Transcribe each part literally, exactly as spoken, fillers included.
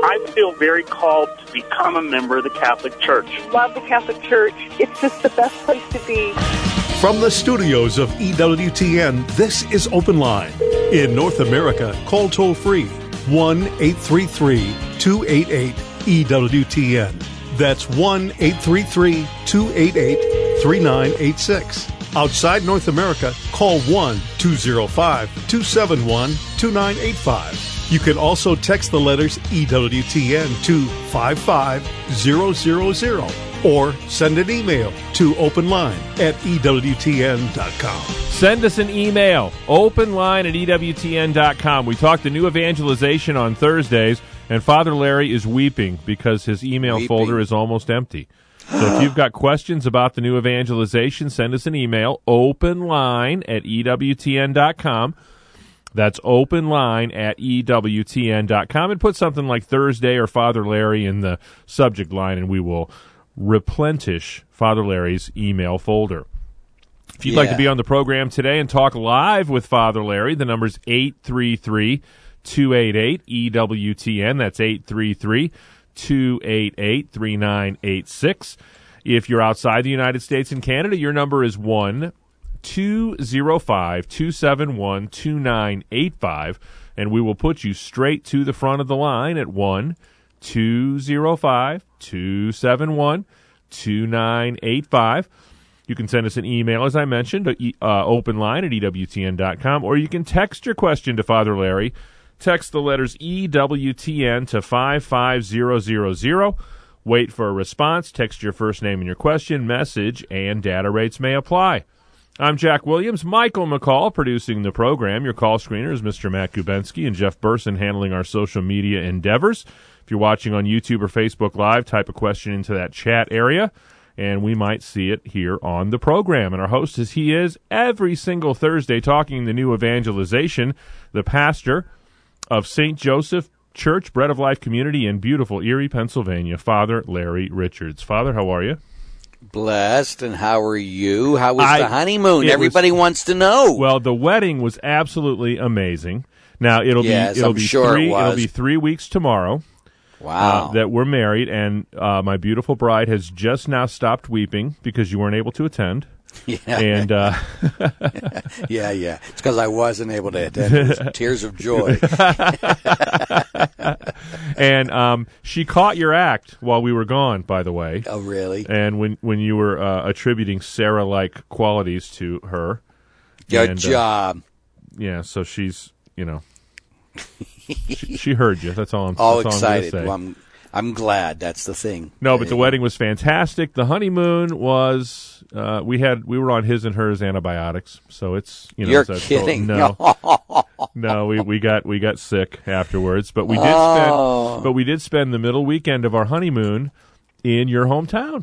I feel very called to become a member of the Catholic Church. Love the Catholic Church. It's just the best place to be. From the studios of E W T N, this is Open Line. In North America, call toll-free one eight three three, two eight eight, E W T N. That's one eight three three, two eight eight, three nine eight six. Outside North America, call one two zero five, two seven one, two nine eight five. You can also text the letters E W T N to five five zero zero zero or send an email to openline at E W T N dot com. Send us an email, openline at E W T N dot com. We talked the new evangelization on Thursdays, and Father Larry is weeping because his email Weeping. folder is almost empty. So if you've got questions about the new evangelization, send us an email, openline at E W T N dot com. That's openline at E W T N dot com, and put something like Thursday or Father Larry in the subject line, and we will replenish Father Larry's email folder. If you'd Yeah. like to be on the program today and talk live with Father Larry, the number's eight three three, two eight eight, E W T N. That's eight three three, two eight eight, three nine eight six. If you're outside the United States and Canada, your number is one two zero five, two seven one, two nine eight five, and we will put you straight to the front of the line at one two zero five, two seven one, two nine eight five. You can send us an email, as I mentioned, uh, openline at E W T N dot com, or you can text your question to Father Larry. Text the letters E W T N to five five zero zero zero. Wait for a response. Text your first name and your question, message, and data rates may apply. I'm Jack Williams. Michael McCall producing the program. Your call screener is Mister Matt Gubensky, and Jeff Burson handling our social media endeavors. If you're watching on YouTube or Facebook Live, type a question into that chat area, and we might see it here on the program. And our host, as he is every single Thursday, talking the new evangelization, the pastor of Saint Joseph Church, Bread of Life Community in beautiful Erie, Pennsylvania, Father Larry Richards. Father, how are you? Blessed, and how are you? How was I, the honeymoon? Everybody was, wants to know. Well, the wedding was absolutely amazing. Now it'll yes, be it'll I'm be sure three it was. it'll be three weeks tomorrow. Wow, uh, that we're married, and uh, my beautiful bride has just now stopped weeping because you weren't able to attend. Yeah, and uh, yeah, yeah. It's because I wasn't able to attend. It was tears of joy. And um, she caught your act while we were gone, by the way. Oh, really? And when when you were uh, attributing Sarah-like qualities to her. Good and, job. Uh, yeah, so she's, you know, she, she heard you. That's all I'm, all that's excited. All I'm, well, I'm I'm glad. That's the thing. no, but the wedding was fantastic. The honeymoon was uh, we had we were on his and hers antibiotics, so it's you know. You're so kidding. No, no, we, we got we got sick afterwards, but we did Oh. spend but we did spend the middle weekend of our honeymoon in your hometown.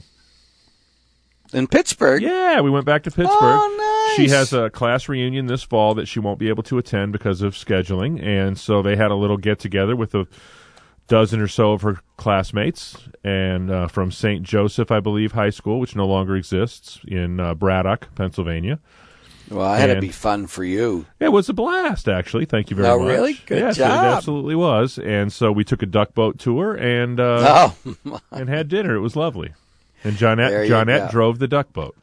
In Pittsburgh? Yeah, we went back to Pittsburgh. Oh, nice. She has a class reunion this fall that she won't be able to attend because of scheduling, and so they had a little get-together with a dozen or so of her classmates, and uh, from Saint Joseph, I believe, High School, which no longer exists, in uh, Braddock, Pennsylvania. Well, that had to And be fun for you. It was a blast, actually. Thank you very Oh, much. really? Good yes, job. It absolutely was. And so we took a duck boat tour and uh, Oh, and had dinner. It was lovely. And Johnette, There you Johnette go. drove the duck boat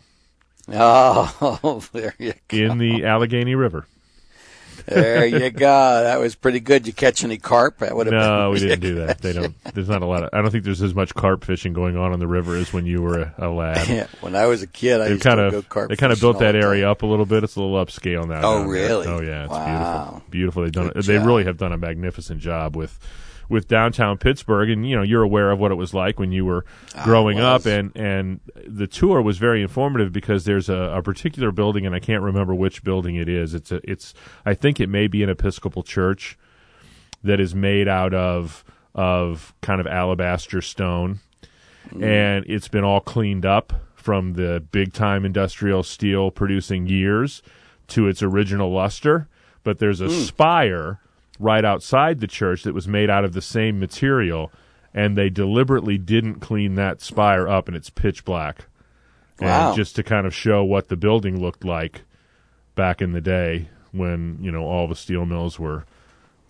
oh, there you go. in the Allegheny River. There you go. That was pretty good. You catch any carp? That would have No, been we didn't do that. They don't. There's not a lot of. I don't think there's as much carp fishing going on on the river as when you were a, a lad. Yeah, when I was a kid, I They used kind to go of carp they kind of fishing built that all the area time. up a little bit. It's a little upscale now. Oh, down there. really? Oh, yeah. It's Wow. beautiful. Beautiful. They've done. Good They job. really have done a magnificent job with with downtown Pittsburgh, and you know you're aware of what it was like when you were growing was. up, and and the tour was very informative because there's a, a particular building, and I can't remember which building it is. It's a it's I think it may be an Episcopal church that is made out of of kind of alabaster stone, Mm. and it's been all cleaned up from the big time industrial steel producing years to its original luster, but there's a Mm. spire right outside the church that was made out of the same material, and they deliberately didn't clean that spire up, and it's pitch black. Wow. And just to kind of show what the building looked like back in the day when, you know, all the steel mills were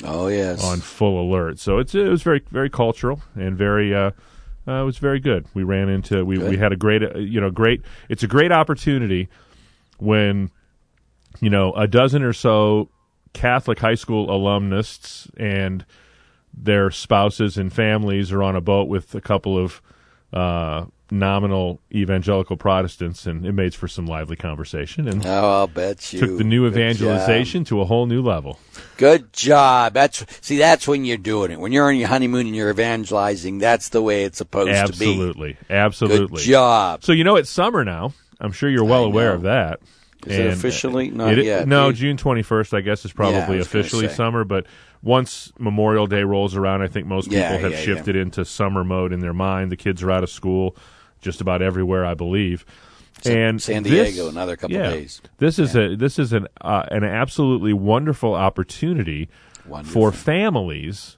Oh, yes. on full alert. So it's it was very very cultural and very uh, uh, it was very good. We ran into we, we had a great uh, you know great. It's a great opportunity when you know a dozen or so Catholic high school alumnists and their spouses and families are on a boat with a couple of uh, nominal evangelical Protestants, and it made for some lively conversation. And oh, I'll bet you took the new Good evangelization job. to a whole new level. Good job. That's see, that's when you're doing it. When you're on your honeymoon and you're evangelizing, that's the way it's supposed Absolutely. to be. Absolutely. Good job. So you know it's summer now. I'm sure you're well I aware know. of that. Is and it officially? Not it, yet. No, You- June twenty-first, I guess, is Yeah, probably I was gonna officially say. summer. But once Memorial Day rolls around, I think most people Yeah, have yeah, shifted into summer mode in their mind. The kids are out of school just about everywhere, I believe. And San this- Diego, another couple yeah, days. This is a this is an uh, an absolutely wonderful opportunity Wonderful. for families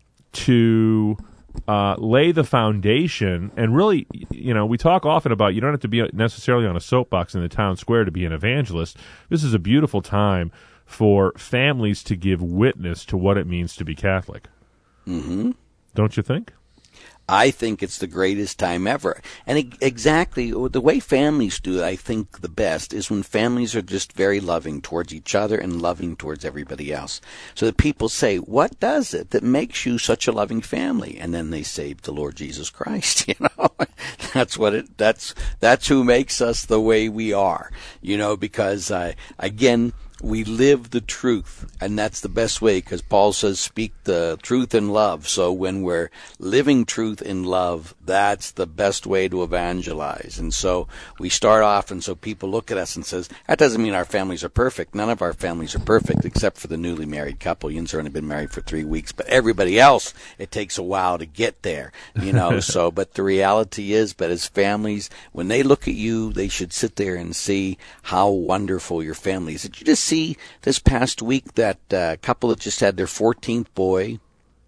to uh, lay the foundation. And really, you know, we talk often about you don't have to be necessarily on a soapbox in the town square to be an evangelist. This is a beautiful time for families to give witness to what it means to be Catholic. Mm-hmm. Don't you think? I think it's the greatest time ever. And e- exactly the way families do it, I think the best is when families are just very loving towards each other and loving towards everybody else. So that people say, what does it that makes you such a loving family? And then they say the Lord Jesus Christ, you know. That's what it, that's, that's who makes us the way we are, you know, because, uh, again, we live the truth, and that's the best way, because Paul says speak the truth in love. So when we're living truth in love, that's the best way to evangelize. And so we start off, and so people look at us and says, that doesn't mean our families are perfect. None of our families are perfect, except for the newly married couple. Yin's only been married for three weeks, but everybody else, it takes a while to get there, you know. So, but the reality is, but as families, when they look at you, they should sit there and see how wonderful your family is. Did you just see this past week that uh, couple that just had their fourteenth boy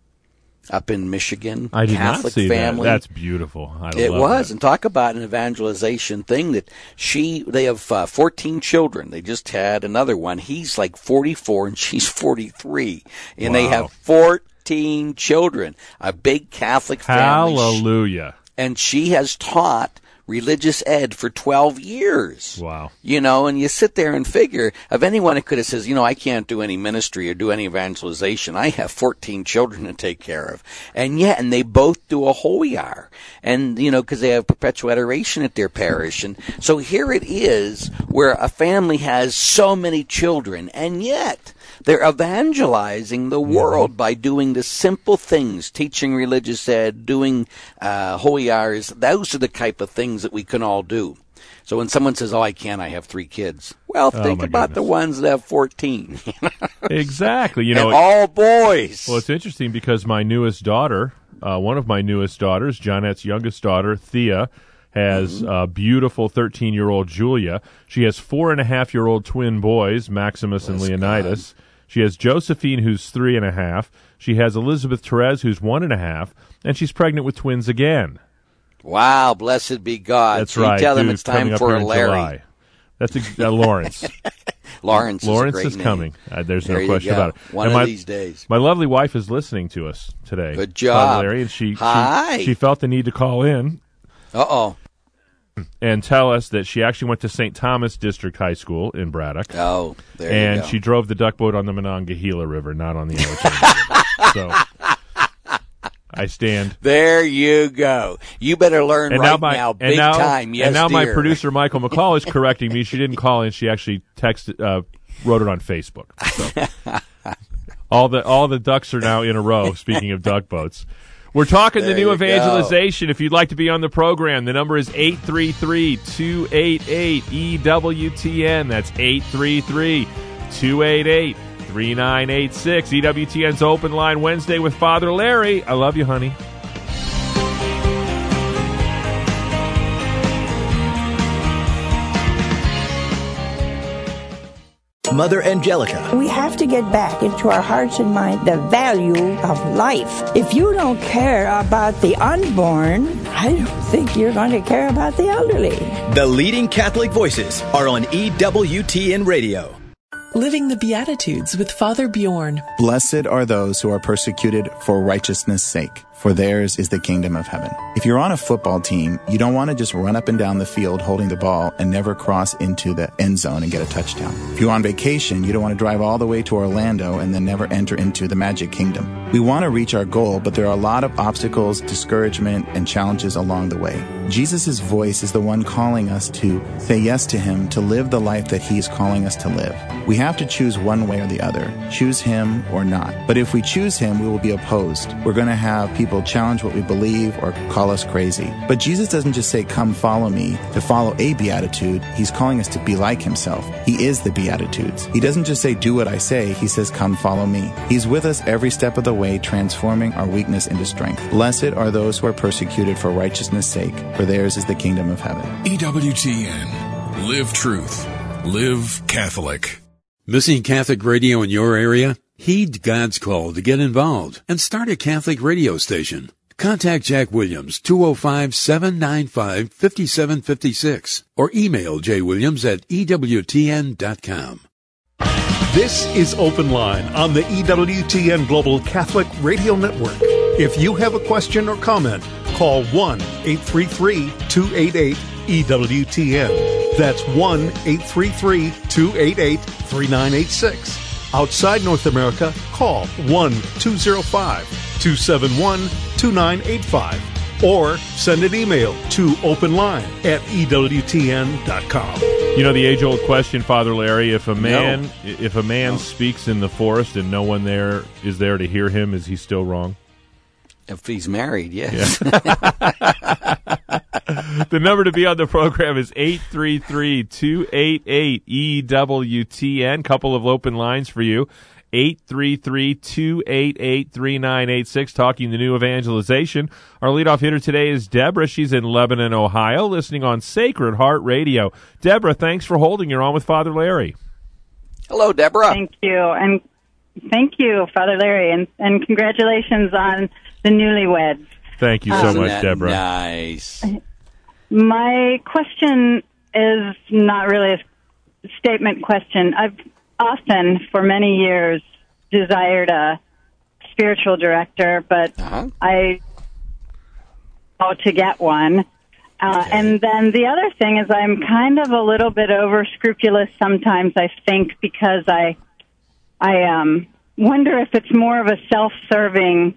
up in Michigan? I did Catholic not see family. that. That's beautiful. I It love was, that. and talk about an evangelization thing that she, they have uh, fourteen children. They just had another one. He's like forty-four and she's forty-three. And they Wow. have fourteen children. A big Catholic family. Hallelujah. And she has taught religious ed for twelve years. Wow. You know, and you sit there and figure, of anyone who could have says, you know, I can't do any ministry or do any evangelization. I have fourteen children to take care of. And yet, and they both do a holy hour. And, you know, because they have perpetual adoration at their parish. And so here it is where a family has so many children, and yet they're evangelizing the world by doing the simple things, teaching religious ed, doing uh, holy hours. Those are the type of things that we can all do. So when someone says, oh, I can't, I have three kids. Well, Oh, think my about the goodness. ones that have fourteen. Exactly. You know, and all boys. well, it's interesting because my newest daughter, uh, one of my newest daughters, Johnette's youngest daughter, Thea, has a beautiful thirteen-year-old Julia. She has four-and-a-half-year-old twin boys, Maximus and Bless Leonidas. She has Josephine, who's three and a half. She has Elizabeth Therese, who's one and a half, and she's pregnant with twins again. Wow, blessed be God. That's so you right. tell them Who's it's time coming up for here a in Larry. July. That's ex- uh, Lawrence. Lawrence, Lawrence is, a is great name. coming. Uh, there's There no you question go. about it. One And of my, these days. My lovely wife is listening to us today. Good job. Father Larry, and she, Hi. she she felt the need to call in Uh-oh. and tell us that she actually went to Saint Thomas District High School in Braddock. Oh, there and you go. she drove the duck boat on the Monongahela River, not on the Ouachita River. So I stand. There you go. You better learn And right now, my, now, and big now, time. Yes, and now my dear. producer Michael McCall is correcting me. She didn't call in. She actually texted, uh, wrote it on Facebook. So all the all the ducks are now in a row. Speaking of duck boats. We're talking There the new you evangelization. If you'd like to be on the program, the number is eight three three, two eight eight, E W T N. That's eight three three, two eight eight, three nine eight six. E W T N's Open Line Wednesday with Father Larry. I love you, honey. Mother Angelica. We have to get back into our hearts and minds the value of life. If you don't care about the unborn, I don't think you're going to care about the elderly. The leading Catholic voices are on E W T N Radio. Living the Beatitudes with Father Bjorn. Blessed are those who are persecuted for righteousness' sake, for theirs is the kingdom of heaven. If you're on a football team, you don't want to just run up and down the field holding the ball and never cross into the end zone and get a touchdown. If you're on vacation, you don't want to drive all the way to Orlando and then never enter into the Magic Kingdom. We want to reach our goal, but there are a lot of obstacles, discouragement, and challenges along the way. Jesus' voice is the one calling us to say yes to Him, to live the life that He is calling us to live. We have to choose one way or the other, choose Him or not. But if we choose Him, we will be opposed. We're going to have people challenge what we believe or call us crazy. But Jesus doesn't just say, come follow me, to follow a beatitude. He's calling us to be like Himself. He is the Beatitudes. He doesn't just say, do what I say. He says, come follow me. He's with us every step of the way, transforming our weakness into strength. Blessed are those who are persecuted for righteousness' sake, for theirs is the kingdom of heaven. E W T N. Live truth. Live Catholic. Missing Catholic radio in your area? Heed God's call to get involved and start a Catholic radio station. Contact Jack Williams, two oh five, seven nine five, five seven five six, or email jwilliams at E W T N dot com. This is Open Line on the E W T N Global Catholic Radio Network. If you have a question or comment, call one eight three three, two eight eight, E W T N. That's one eight three three, two eight eight, three nine eight six. Outside North America, call one two oh five, two seven one, two nine eight five or send an email to openline at E W T N dot com. You know the age-old question, Father Larry, if a man No. if a man No. speaks in the forest and no one there is there to hear him, is he still wrong? If he's married, yes. Yeah. The number to be on the program is eight three three, two eight eight, E W T N. Couple of open lines for you. eight three three, two eight eight, three nine eight six, talking the new evangelization. Our leadoff hitter today is Deborah. She's in Lebanon, Ohio, listening on Sacred Heart Radio. Deborah, thanks for holding. You're on with Father Larry. Hello, Deborah. Thank you. And thank you, Father Larry, and, and congratulations on the newlyweds. Thank you so Isn't much, that Deborah. Nice. My question is not really a statement question. I've often, for many years, desired a spiritual director, but Uh-huh. I how to get one. Uh, Okay. And then the other thing is I'm kind of a little bit over scrupulous sometimes, I think, because I I um, wonder if it's more of a self-serving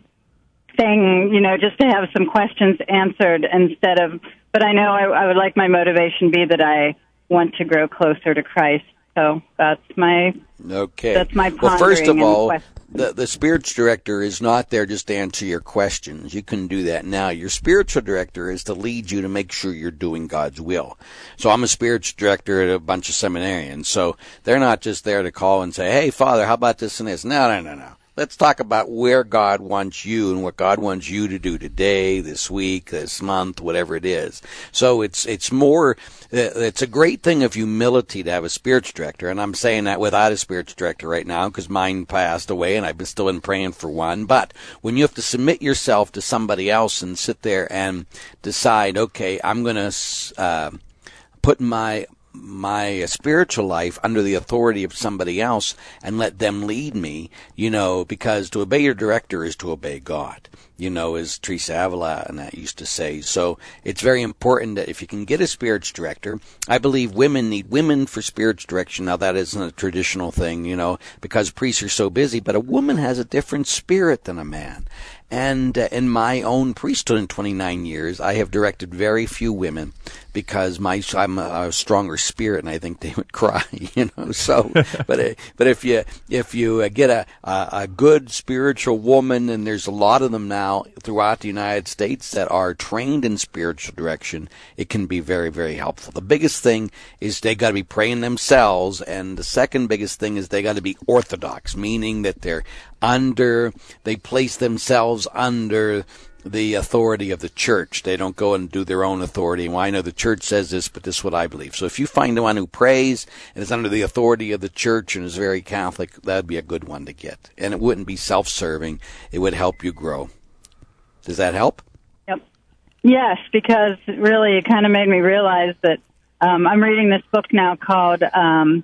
thing, you know, just to have some questions answered instead of, but I know I, I would like my motivation be that I want to grow closer to Christ. So that's my, Okay. that's my Well, first of pondering and all, question. the, the spiritual director is not there just to answer your questions. You can do that now. Your spiritual director is to lead you to make sure you're doing God's will. So I'm a spiritual director at a bunch of seminarians. So they're not just there to call and say, hey, Father, how about this and this? No, no, no, no. Let's talk about where God wants you and what God wants you to do today, this week, this month, whatever it is. So it's it's more, it's a great thing of humility to have a spiritual director, and I'm saying that without a spiritual director right now because mine passed away and I've been still been praying for one. But when you have to submit yourself to somebody else and sit there and decide, okay, I'm going to uh, put my my spiritual life under the authority of somebody else and let them lead me, you know, because to obey your director is to obey God, you know, as Teresa Avila and that used to say. So it's very important that if you can get a spiritual director, I believe women need women for spiritual direction. Now that isn't a traditional thing, you know, because priests are so busy, but a woman has a different spirit than a man. And uh, in my own priesthood in twenty-nine years, I have directed very few women because my I'm a, a stronger spirit, and I think they would cry, you know. So, but uh, but if you if you uh, get a, a a good spiritual woman, and there's a lot of them now throughout the United States that are trained in spiritual direction, it can be very very helpful. The biggest thing is they got to be praying themselves, and the second biggest thing is they got to be orthodox, meaning that they're under they place themselves under the authority of the church. They don't go and do their own authority. Well, I know the church says this, but this is what I believe. So if you find the one who prays and is under the authority of the church and is very Catholic, that would be a good one to get. And it wouldn't be self-serving. It would help you grow. Does that help? Yep. Yes, because really it kind of made me realize that um, I'm reading this book now called um,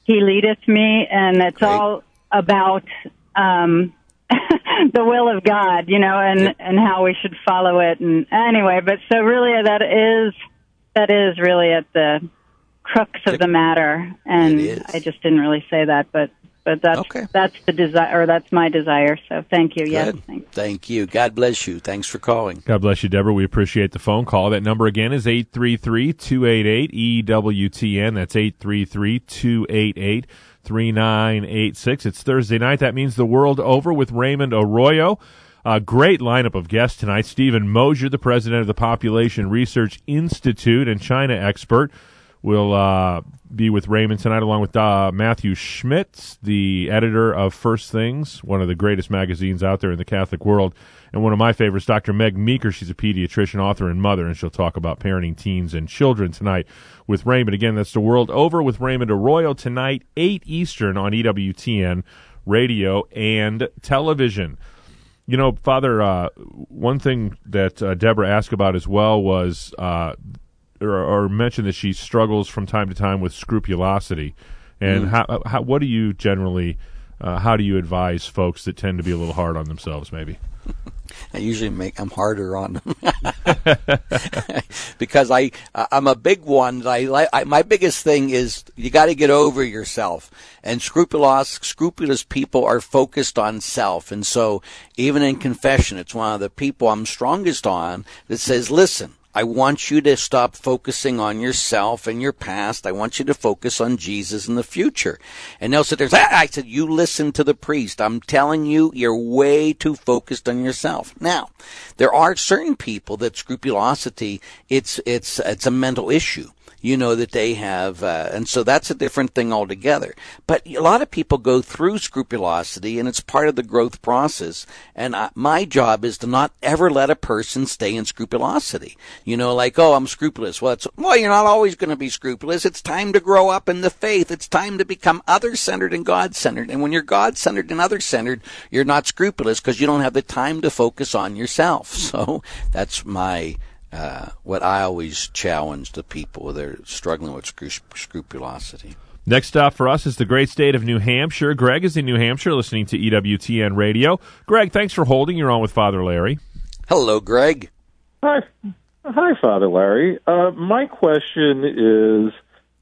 He leadeth me, and it's Great. all about um, the will of God, you know, and, Yep. and how we should follow it. And anyway, but so really that is that is really at the crux of the matter. And It is. I just didn't really say that, but but that's Okay. that's the desire, or that's my desire. So thank you. Yes, Good. thanks. Thank you. God bless you. Thanks for calling. God bless you, Deborah. We appreciate the phone call. That number again is eight three three, two eight eight, E W T N. That's eight three three, two eight eight, three nine eight six. It's Thursday night. That means the world over with Raymond Arroyo. A great lineup of guests tonight. Stephen Mosier, the president of the Population Research Institute and China expert, will uh, be with Raymond tonight, along with uh, Matthew Schmitz, the editor of First Things, one of the greatest magazines out there in the Catholic world, and one of my favorites, Doctor Meg Meeker. She's a pediatrician, author, and mother, and she'll talk about parenting teens and children tonight with Raymond. Again, that's The World Over with Raymond Arroyo tonight, eight Eastern on E W T N radio and television. You know, Father, uh, one thing that uh, Deborah asked about as well was uh, or, or mentioned that she struggles from time to time with scrupulosity. And mm. how, how, what do you generally, uh, how do you advise folks that tend to be a little hard on themselves, maybe? I usually make them harder on them because I I'm a big one. I, I my biggest thing is you got to get over yourself. And scrupulous scrupulous people are focused on self. And so even in confession, it's one of the people I'm strongest on that says, "Listen, I want you to stop focusing on yourself and your past. I want you to focus on Jesus and the future." And they'll sit there and say, I said, "You listen to the priest. I'm telling you, you're way too focused on yourself." Now, there are certain people that scrupulosity, it's, it's, it's a mental issue. You know, that they have, uh, and so that's a different thing altogether. But a lot of people go through scrupulosity, and it's part of the growth process. And uh, my job is to not ever let a person stay in scrupulosity. You know, like, oh, I'm scrupulous. Well, it's, well, you're not always going to be scrupulous. It's time to grow up in the faith. It's time to become other-centered and God-centered. And when you're God-centered and other-centered, you're not scrupulous because you don't have the time to focus on yourself. So that's my... Uh, what I always challenge the people that are struggling with scru- scrupulosity. Next stop for us is the great state of New Hampshire. Greg is in New Hampshire listening to E W T N Radio. Greg, thanks for holding. You're on with Father Larry. Hello, Greg. Hi, hi, Father Larry. Uh, my question is,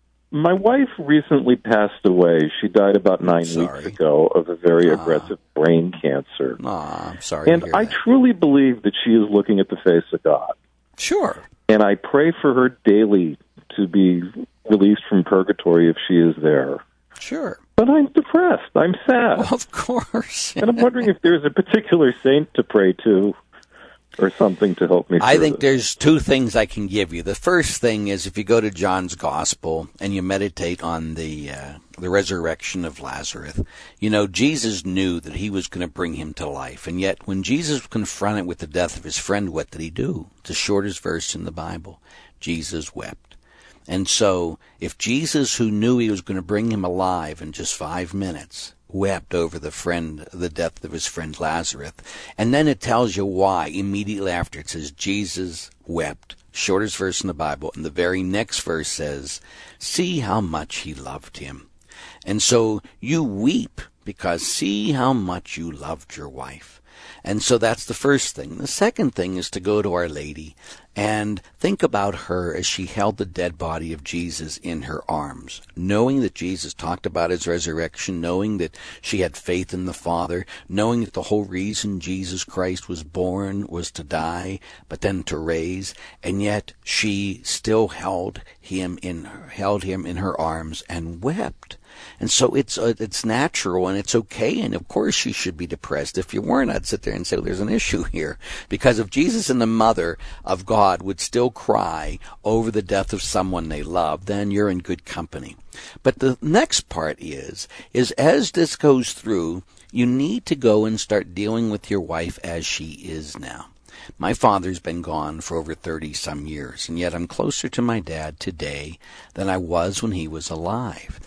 my wife recently passed away. She died about nine sorry. weeks ago of a very ah. aggressive brain cancer. Ah, I'm sorry And to hear I that. truly believe that she is looking at the face of God. Sure. And I pray for her daily to be released from purgatory if she is there. Sure. But I'm depressed. I'm sad. Well, of course. And I'm wondering if there's a particular saint to pray to or something to help me I through think this. there's two things I can give you. The first thing is if you go to John's Gospel and you meditate on the uh, the resurrection of Lazarus, you know, Jesus knew that he was going to bring him to life. And yet when Jesus was confronted with the death of his friend, what did he do? It's the shortest verse in the Bible. Jesus wept. And so if Jesus, who knew he was going to bring him alive in just five minutes, wept over the friend, the death of his friend Lazarus. And then it tells you why. Immediately after it says, Jesus wept. Shortest verse in the Bible. And the very next verse says, see how much he loved him. And so you weep because see how much you loved your wife. And so that's the first thing. The second thing is to go to Our Lady and think about her as she held the dead body of Jesus in her arms, knowing that Jesus talked about his resurrection, knowing that she had faith in the Father, knowing that the whole reason Jesus Christ was born was to die, but then to raise, and yet she still held him in her, held him in her arms and wept. And so it's uh, it's natural and it's okay, and of course she should be depressed. If you weren't, I'd sit there and say, well, there's an issue here. Because if Jesus and the Mother of God would still cry over the death of someone they love, then you're in good company. But the next part is, is as this goes through, you need to go and start dealing with your wife as she is now. My father's been gone for over thirty-some years, and yet I'm closer to my dad today than I was when he was alive.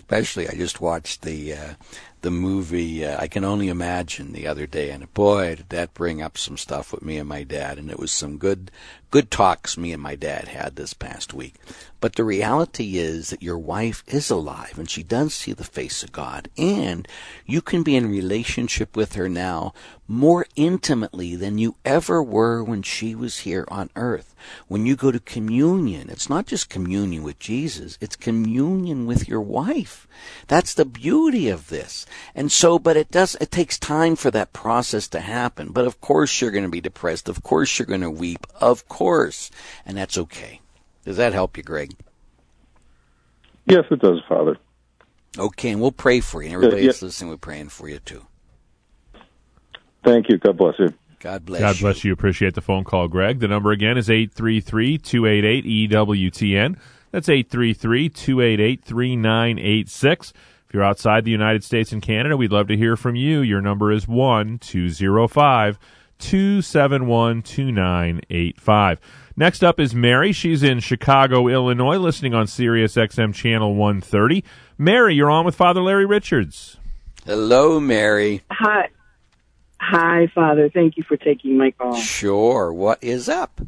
especially I just watched the uh, the movie uh, I Can Only Imagine the other day, and boy, did that bring up some stuff with me and my dad, and it was some good good talks me and my dad had this past week. But the reality is that your wife is alive, and she does see the face of God, and you can be in relationship with her now more intimately than you ever were when she was here on earth. When you go to communion, it's not just communion with Jesus, it's communion with your wife. That's the beauty of this. And so, but it does, it takes time for that process to happen. But of course you're going to be depressed. Of course you're going to weep. Of course. And that's okay. Does that help you, Greg? Yes, it does, Father. Okay, and we'll pray for you. And everybody yeah. that's listening, we're praying for you too. Thank you. God bless you. God bless God you. bless you. Appreciate the phone call, Greg. The number again is eight three three, two eight eight, E W T N. That's eight three three, two eight eight, three nine eight six. If you're outside the United States and Canada, we'd love to hear from you. Your number is one two zero five, two seven one, two nine eight five. Next up is Mary. She's in Chicago, Illinois, listening on Sirius X M Channel one thirty. Mary, you're on with Father Larry Richards. Hello, Mary. Hi. Hi, Father. Thank you for taking my call. Sure. What is up?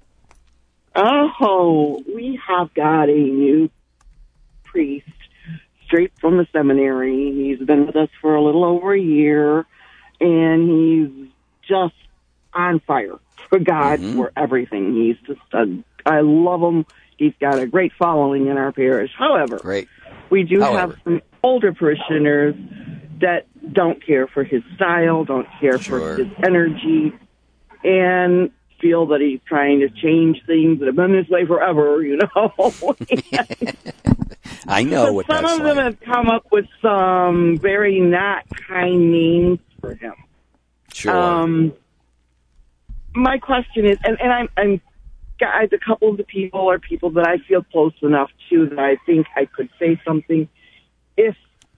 Oh, we have got a new priest straight from the seminary. He's been with us for a little over a year, and he's just on fire for God, mm-hmm. for everything. He's just, a, I love him. He's got a great following in our parish. However, great. we do However. have some older parishioners that don't care for his style, don't care sure. for his energy, and feel that he's trying to change things that have been this way forever, you know. I know what some that's of them like. have come up with some very not kind names for him. Sure. Um, my question is, and, and I'm, I'm, guys, a couple of the people are people that I feel close enough to that I think I could say something. If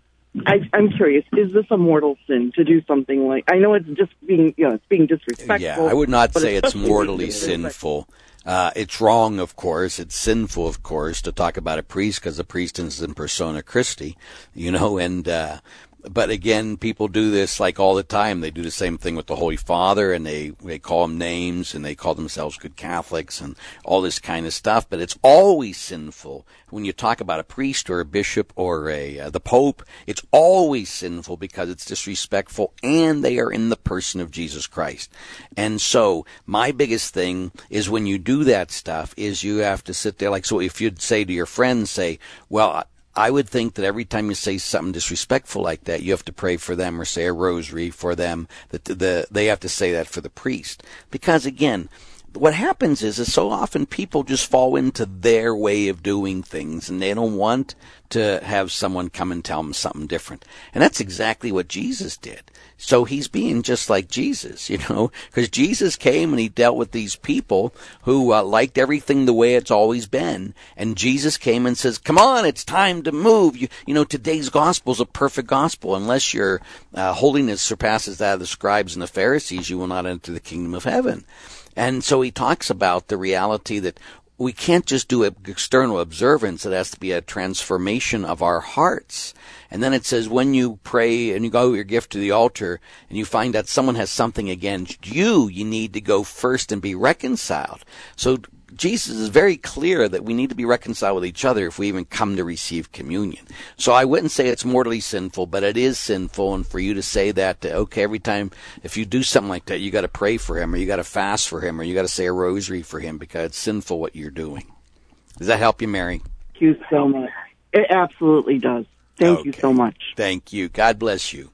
I, I'm curious, is this a mortal sin to do something like? I know it's just being, you know, it's being disrespectful. Yeah, I would not say it's especially mortally being sinful. Uh, it's wrong, of course. It's sinful, of course, to talk about a priest because the priest is in persona Christi, you know, and, uh, but again, people do this like all the time. They do the same thing with the Holy Father, and they, they call them names, and they call themselves good Catholics, and all this kind of stuff. But it's always sinful when you talk about a priest or a bishop or a uh, the Pope. It's always sinful because it's disrespectful, and they are in the person of Jesus Christ. And so my biggest thing is when you do that stuff is you have to sit there like, so if you'd say to your friends, say, well, I would think that every time you say something disrespectful like that, you have to pray for them or say a rosary for them. That the, the they have to say that for the priest. Because again, what happens is, is so often people just fall into their way of doing things, and they don't want to have someone come and tell them something different. And that's exactly what Jesus did. So he's being just like Jesus, you know, because Jesus came and he dealt with these people who uh, liked everything the way it's always been. And Jesus came and says, come on, it's time to move. You, you know, today's gospel is a perfect gospel. Unless your uh, holiness surpasses that of the scribes and the Pharisees, you will not enter the kingdom of heaven. And so he talks about the reality that we can't just do external observance. It has to be a transformation of our hearts. And then it says when you pray and you go with your gift to the altar and you find that someone has something against you, you need to go first and be reconciled. So Jesus is very clear that we need to be reconciled with each other if we even come to receive communion. So I wouldn't say it's mortally sinful, but it is sinful. And for you to say that, okay, every time if you do something like that, you got to pray for him, or you got to fast for him, or you got to say a rosary for him, because it's sinful what you're doing. Does that help you, Mary? Thank you so much. It absolutely does. Thank okay. you so much. Thank you. God bless you.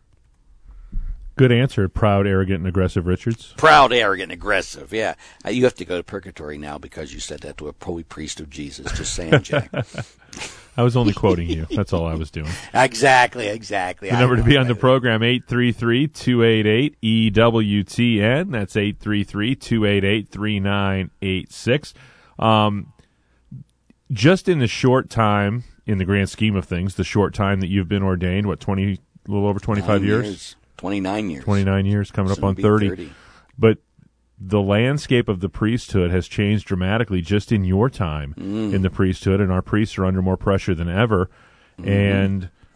Good answer, proud, arrogant, and aggressive Richards. Proud, arrogant, aggressive, yeah. Uh, you have to go to purgatory now because you said that to a holy priest of Jesus. Just saying, Jack. I was only quoting you. That's all I was doing. Exactly, exactly. The I number know, to be on right? the program, eight three three, two eight eight, E W T N. That's eight three three, two eight eight, three nine eight six. Um, just in the short time, in the grand scheme of things, the short time that you've been ordained, what, twenty, a little over twenty-five Nine years? years? twenty-nine years. twenty-nine years, coming Soon up on be thirty. thirty. But the landscape of the priesthood has changed dramatically just in your time mm. in the priesthood, and our priests are under more pressure than ever. Mm-hmm. And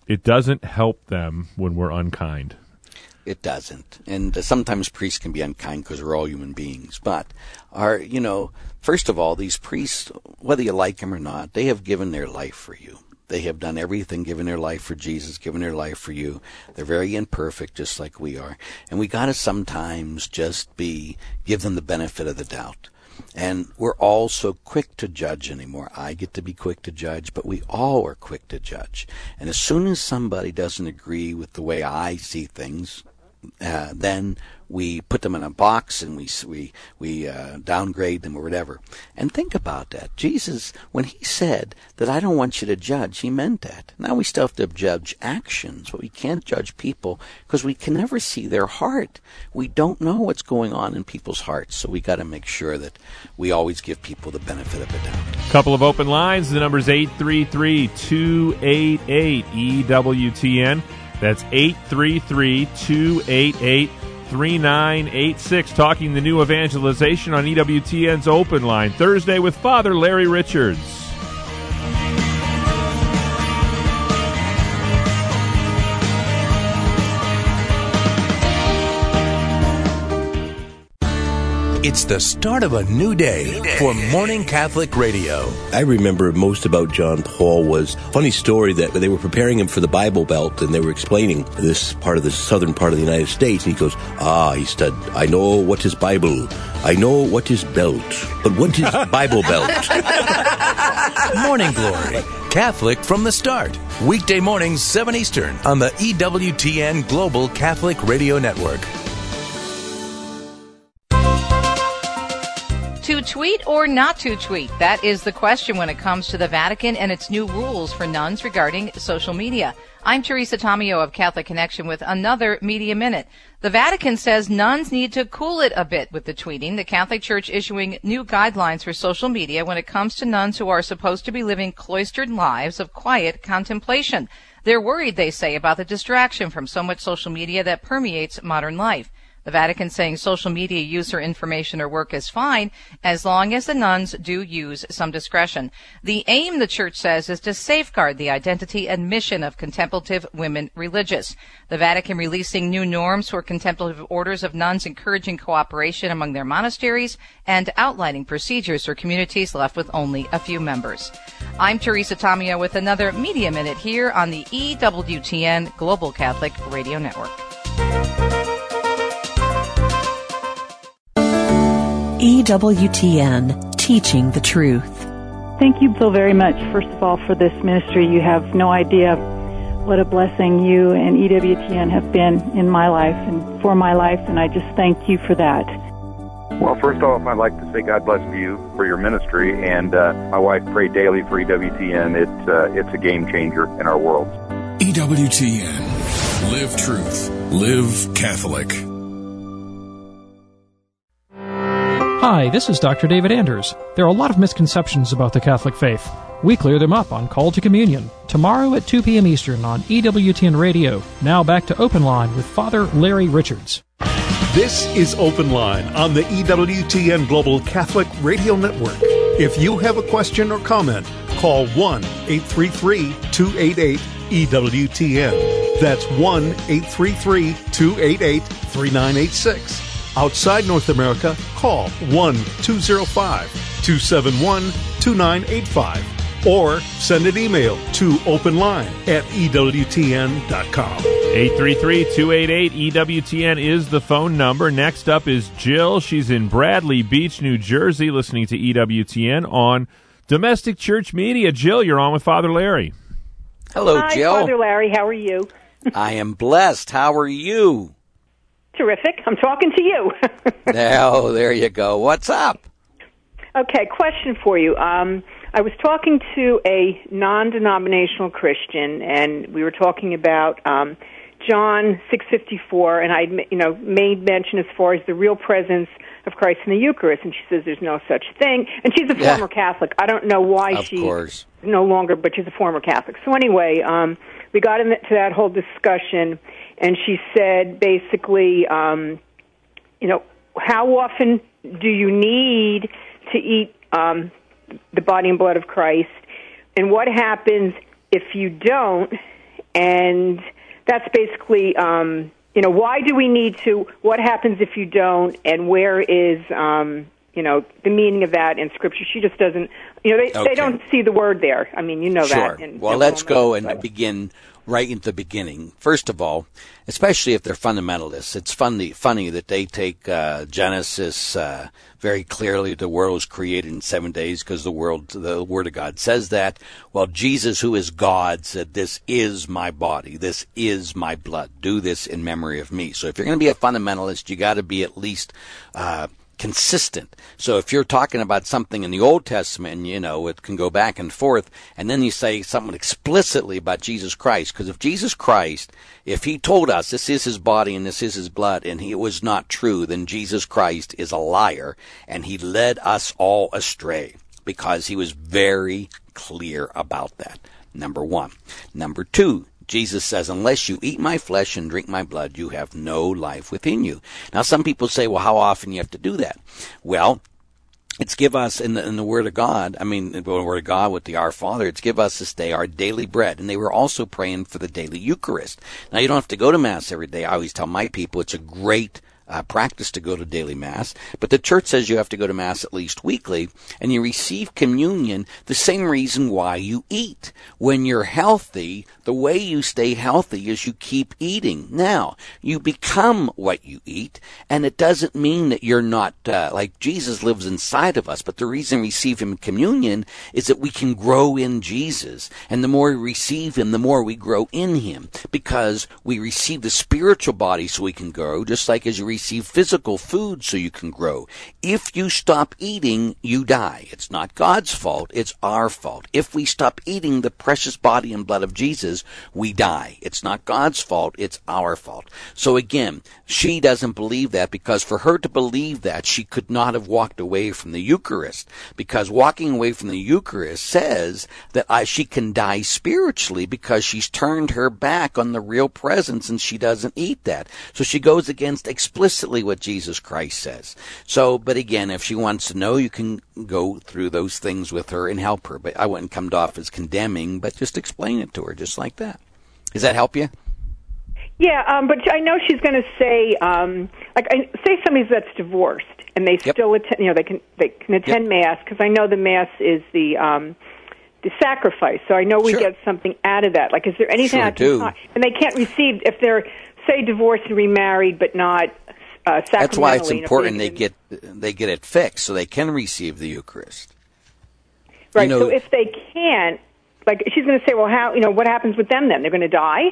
it doesn't help them when we're unkind. It doesn't. And uh, sometimes priests can be unkind because we're all human beings. But, are you know, first of all, these priests, whether you like them or not, they have given their life for you. They have done everything, given their life for Jesus, given their life for you. They're very imperfect, just like we are. And we got to sometimes just be, give them the benefit of the doubt. And we're all so quick to judge anymore. I get to be quick to judge, but we all are quick to judge. And as soon as somebody doesn't agree with the way I see things, uh, then we put them in a box and we we we uh, downgrade them or whatever. And think about that. Jesus, when he said that I don't want you to judge, he meant that. Now we still have to judge actions, but we can't judge people because we can never see their heart. We don't know what's going on in people's hearts, so we got to make sure that we always give people the benefit of the doubt. Couple of open lines. The number's eight three three, two eight eight, E W T N. That's eight three three, two eight eight, three nine eight six. Talking the new evangelization on E W T N's Open Line Thursday with Father Larry Richards. It's the start of a new day for Morning Catholic Radio. I remember most about John Paul was a funny story that they were preparing him for the Bible Belt, and they were explaining this part of the southern part of the United States. And he goes, ah, he said, I know what is Bible. I know what is belt. But what is Bible Belt? Morning Glory, Catholic from the start. Weekday mornings, seven Eastern on the E W T N Global Catholic Radio Network. To tweet or not to tweet? That is the question when it comes to the Vatican and its new rules for nuns regarding social media. I'm Teresa Tomeo of Catholic Connection with another Media Minute. The Vatican says nuns need to cool it a bit with the tweeting. The Catholic Church issuing new guidelines for social media when it comes to nuns who are supposed to be living cloistered lives of quiet contemplation. They're worried, they say, about the distraction from so much social media that permeates modern life. The Vatican saying social media use for information or work is fine as long as the nuns do use some discretion. The aim, the Church says, is to safeguard the identity and mission of contemplative women religious. The Vatican releasing new norms for contemplative orders of nuns encouraging cooperation among their monasteries and outlining procedures for communities left with only a few members. I'm Teresa Tomeo with another Media Minute here on the E W T N Global Catholic Radio Network. E W T N, Teaching the Truth. Thank you so very much, first of all, for this ministry. You have no idea what a blessing you and E W T N have been in my life and for my life, and I just thank you for that. Well, first off, I'd like to say God bless you for your ministry, and uh, my wife prayed daily for E W T N. It's, uh, it's a game changer in our world. E W T N. Live truth. Live Catholic. Hi, this is Doctor David Anders. There are a lot of misconceptions about the Catholic faith. We clear them up on Call to Communion, tomorrow at two p.m. Eastern on E W T N Radio. Now back to Open Line with Father Larry Richards. This is Open Line on the E W T N Global Catholic Radio Network. If you have a question or comment, call one eight three three, two eight eight, E W T N. That's one eight three three, two eight eight, three nine eight six. Outside North America, call one two zero five, two seven one, two nine eight five or send an email to openline at E W T N dot com. eight three three, two eight eight, E W T N is the phone number. Next up is Jill. She's in Bradley Beach, New Jersey, listening to E W T N on Domestic Church Media. Jill, you're on with Father Larry. Hello, Hi, Jill. Father Larry. How are you? I am blessed. How are you? Terrific. I'm talking to you. Oh, there you go. What's up? Okay, question for you. Um, I was talking to a non-denominational Christian, and we were talking about um, John six fifty-four, and I, you know, made mention as far as the real presence of Christ in the Eucharist, and she says there's no such thing. And she's a Yeah. former Catholic. I don't know why Of she course. no longer, but she's a former Catholic. So anyway, um, we got into that whole discussion, and she said basically, um, you know, how often do you need to eat um, the body and blood of Christ, and what happens if you don't? and that's basically, um, you know, why do we need to? What happens if you don't? And where is, um, you know, the meaning of that in Scripture? She just doesn't. You know, they Okay. they don't see the word there. I mean, you know Sure. that. And well, let's go and begin right at the beginning. First of all, especially if they're fundamentalists, it's funny funny that they take uh, Genesis uh, very clearly. The world was created in seven days because the world, the Word of God says that. Well, Jesus, who is God, said, "This is my body. This is my blood. Do this in memory of me." So if you're going to be a fundamentalist, you got to be at least Uh, consistent. So if you're talking about something in the Old Testament, you know, it can go back and forth, and then you say something explicitly about Jesus Christ, because if Jesus Christ, if he told us this is his body and this is his blood, and he, it was not true, then Jesus Christ is a liar, and he led us all astray, because he was very clear about that. Number one. Number two, Jesus says, unless you eat my flesh and drink my blood, you have no life within you. Now, some people say, well, how often you have to do that? Well, it's give us, in the, in the Word of God, I mean, in the Word of God with the Our Father, it's give us this day our daily bread. And they were also praying for the daily Eucharist. Now, you don't have to go to Mass every day. I always tell my people it's a great Uh, practice to go to daily Mass, but the church says you have to go to Mass at least weekly, and you receive communion the same reason why you eat. When you're healthy, the way you stay healthy is you keep eating. Now, you become what you eat, and it doesn't mean that you're not, uh, like Jesus lives inside of us, but the reason we receive him in communion is that we can grow in Jesus, and the more we receive him, the more we grow in him, because we receive the spiritual body so we can grow, just like as you receive physical food so you can grow. If you stop eating, you die. It's not God's fault, it's our fault. If we stop eating the precious body and blood of Jesus, we die. It's not God's fault, it's our fault. So again, she doesn't believe that, because for her to believe that, she could not have walked away from the Eucharist, because walking away from the Eucharist says that I, she can die spiritually, because she's turned her back on the real presence and she doesn't eat that. So she goes against explicitly what Jesus Christ says. So, but again, if she wants to know, you can go through those things with her and help her. But I wouldn't come off as condemning, but just explain it to her just like that. Does that help you? Yeah, um, but I know she's going to say, um, like, I, say somebody that's divorced and they Yep. still attend, you know, they can they can attend Yep. Mass, because I know the Mass is the um, the sacrifice. So I know we Sure. get something out of that. Like, is there anything Sure I can do. talk, and they can't receive if they're, say, divorced and remarried, but not uh, sacramentally. That's why it's you know, important being- they get they get it fixed so they can receive the Eucharist. Right. You know, so if they can't, like, she's going to say, well, how, you know, what happens with them then? They're going to die?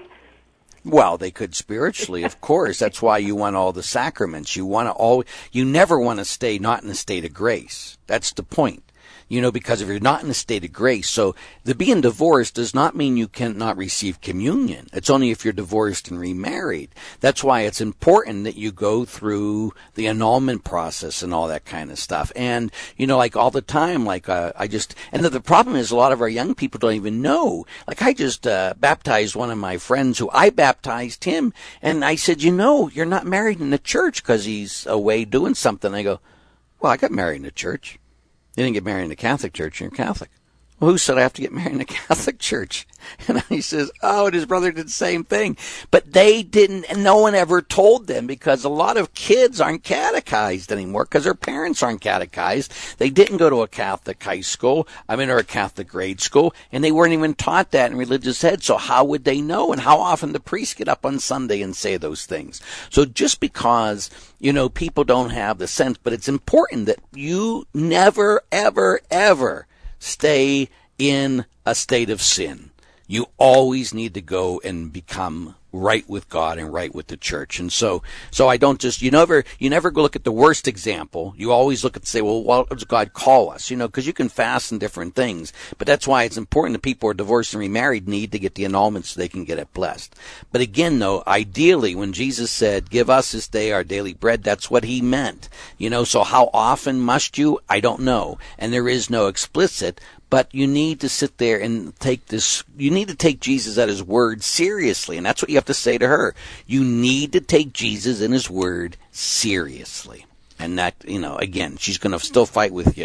Well, they could spiritually, of course. That's why you want all the sacraments. You want to all. You never want to stay not in a state of grace. That's the point. You know, because if you're not in a state of grace, so the being divorced does not mean you cannot receive communion. It's only if you're divorced and remarried. That's why it's important that you go through the annulment process and all that kind of stuff. And, you know, like all the time, like uh, I just, and the, the problem is a lot of our young people don't even know. Like I just uh, baptized one of my friends who I baptized him, and I said, you know, you're not married in the church because he's away doing something. I go, well, I got married in the church. You didn't get married in the Catholic Church, you're Catholic. Well, who said I have to get married in the Catholic Church? And he says, oh, and his brother did the same thing. But they didn't, and no one ever told them, because a lot of kids aren't catechized anymore because their parents aren't catechized. They didn't go to a Catholic high school, I mean, or a Catholic grade school, and they weren't even taught that in religious ed. So how would they know? And how often the priests get up on Sunday and say those things? So just because, you know, people don't have the sense, but it's important that you never, ever, ever stay in a state of sin. You always need to go and become right with God and right with the church. And so, so I don't just, you never, you never go look at the worst example. You always look at, say, well, what does God call us? You know, because you can fast in different things. But that's why it's important that people who are divorced and remarried need to get the annulment so they can get it blessed. But again, though, ideally, when Jesus said, give us this day our daily bread, that's what he meant. You know, so how often must you? I don't know. And there is no explicit. But you need to sit there and take this, you need to take Jesus at his word seriously. And that's what you have to say to her. You need to take Jesus and his word seriously. And that, you know, again, she's going to still fight with you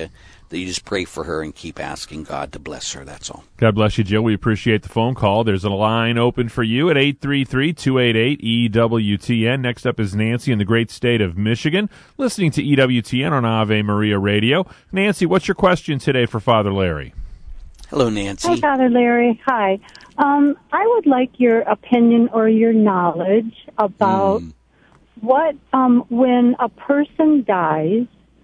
that you just pray for her and keep asking God to bless her. That's all. God bless you, Jill. We appreciate the phone call. There's a line open for you at eight three three, two eight eight, E W T N. Next up is Nancy in the great state of Michigan, listening to E W T N on Ave Maria Radio. Nancy, what's your question today for Father Larry? Hello, Nancy. Hi, Father Larry. Hi. Um, I would like your opinion or your knowledge about mm. what, um, when a person dies,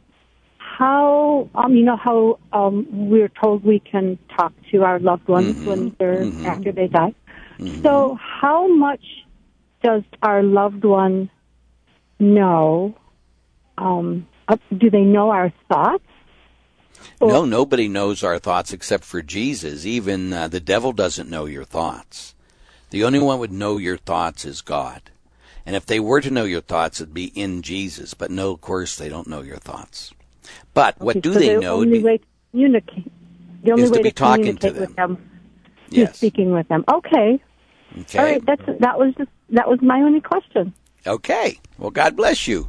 how, um, you know, how um, we're told we can talk to our loved ones mm-hmm. when they're mm-hmm. after they die. Mm-hmm. So, how much does our loved one know? Um, uh, do they know our thoughts? No, nobody knows our thoughts except for Jesus. Even uh, the devil doesn't know your thoughts. The only one who would know your thoughts is God. And if they were to know your thoughts, it'd be in Jesus. But no, of course, they don't know your thoughts. But what okay, do so they the know? Only way to communicate, the only is way to be to talking communicate to them. with them yes. is speaking with them. Okay. Okay. All right. That's that was just, that was my only question. Okay. Well, God bless you.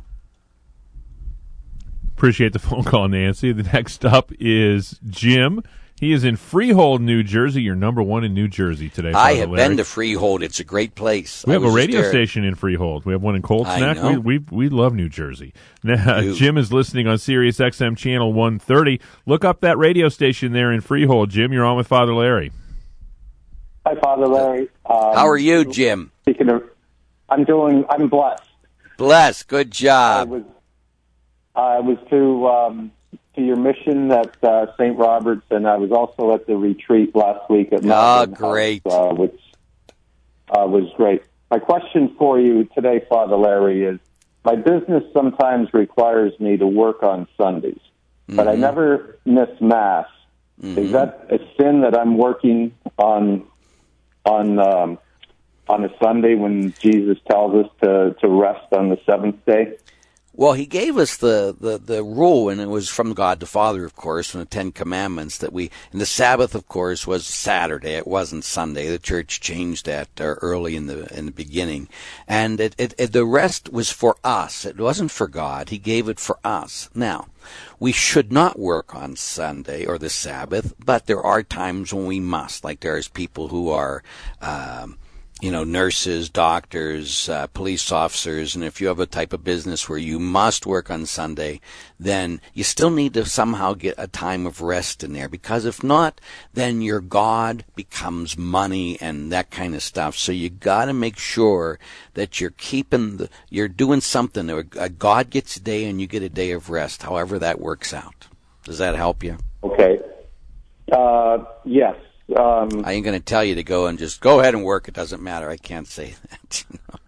Appreciate the phone call, Nancy. The next up is Jim. He is in Freehold, New Jersey. You're number one in New Jersey today. I Father have Larry. been to Freehold. It's a great place. We have I a radio there. station in Freehold. We have one in Colts I Neck. know. We, we we love New Jersey. Now, Jim is listening on Sirius X M channel one thirty. Look up that radio station there in Freehold. Jim, you're on with Father Larry. Hi, Father Larry. Um, How are you, Jim? Speaking of, I'm doing. I'm blessed. Blessed. Good job. I was, I was to um, to your mission at uh, Saint Robert's, and I was also at the retreat last week at Mountain Oh, great. House, uh, which uh, was great. My question for you today, Father Larry, is my business sometimes requires me to work on Sundays, mm-hmm. but I never miss Mass. Mm-hmm. Is that a sin that I'm working on on um, on a Sunday when Jesus tells us to, to rest on the seventh day? Well, he gave us the, the, the rule, and it was from God the Father, of course, from the Ten Commandments, that we, and the Sabbath, of course, was Saturday. It wasn't Sunday. The church changed that uh, early in the in the beginning. And it, it, it, the rest was for us. It wasn't for God. He gave it for us. Now, we should not work on Sunday or the Sabbath, but there are times when we must. Like there's people who are... Um, you know, nurses, doctors, uh, police officers, and if you have a type of business where you must work on Sunday, then you still need to somehow get a time of rest in there, because if not, then your God becomes money and that kind of stuff. So you got to make sure that you're keeping, the, you're doing something. God gets a day and you get a day of rest, however that works out. Does that help you? Okay. Uh, yes. Um, I ain't going to tell you to go and just go ahead and work. It doesn't matter. I can't say that. You know?